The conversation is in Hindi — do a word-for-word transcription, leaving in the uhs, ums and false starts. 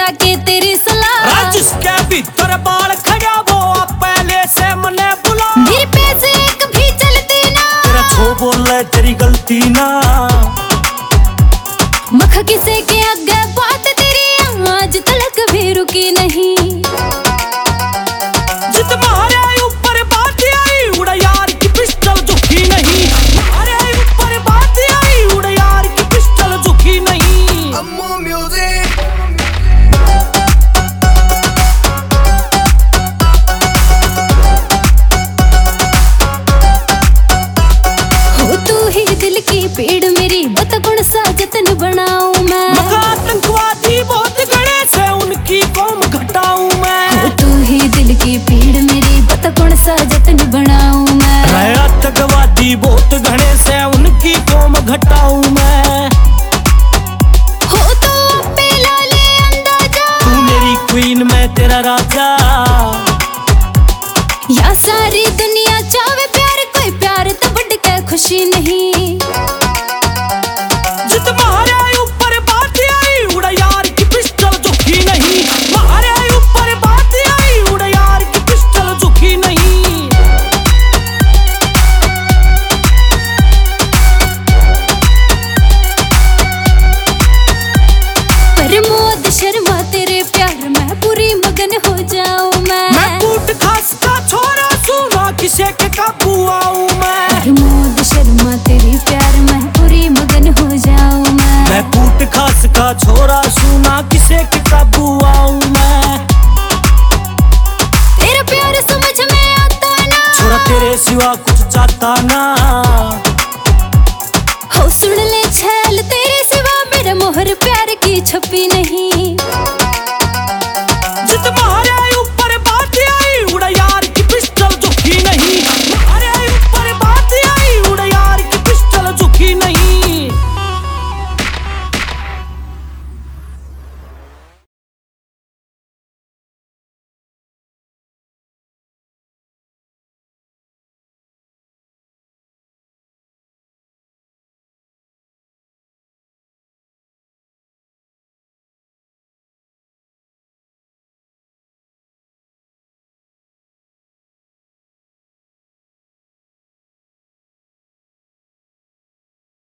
के तेरी सलाह। जिसके भीतर बाल खड़ा वो पहले से मने बुला। मेरे पैसे एक भी चलती ना, तेरा छो बोले तेरी गलती ना। मख किसे के आगे बात तेरी आज तलक भी रुकी नहीं। जित मारे ऊपर बात आई उड़ा यार की पिस्टल झुकी नहीं। मारे ऊपर बात आई उड़ा यार की पिस्टल झुकी नहीं। अम्मू म्यूजिक। हो तू ही दिल की पीड़ मेरी, बता कौन सा जतन बनाऊं मैं। आतंकवादी बहुत गणे से उनकी कौम घटाऊं मैं। हो तू ही दिल की पीड़ मेरी, बता कौन सा जतन बनाऊं मैं। आतंकवादी बहुत घणे से उनकी कौम घटाऊं मैं। हो तो अपे लाले अंदाजा, तू मेरी क्वीन मैं तेरा राजा। या सारी दुनिया चाहे प्यार, कोई प्यार तो बढ़ के खुशी नहीं। जित मारे ऊपर बात आई उड़ा यार की पिस्टल झुकी नहीं। मारे ऊपर बात आई उड़ा यार की पिस्टल झुकी नहीं। प्रमोद शर्मा तेरे प्यार में पूरी मगन हो जाऊं मैं। मैं कूट खास का छोरा सुना किसे के काबू आऊं मैं। प्रमोद शर्मा तेरे प्यार में पूरी मगन हो जाऊं मैं। मैं कूट खास का छोरा सुना किसे के काबू आऊं मैं। तेरा प्यार समझ में आता ना, छोरा तेरे सिवा कुछ चाहता ना। हो सुन ले छैल तेरे सिवा मेरा मोहर प्यार की छपी नहीं।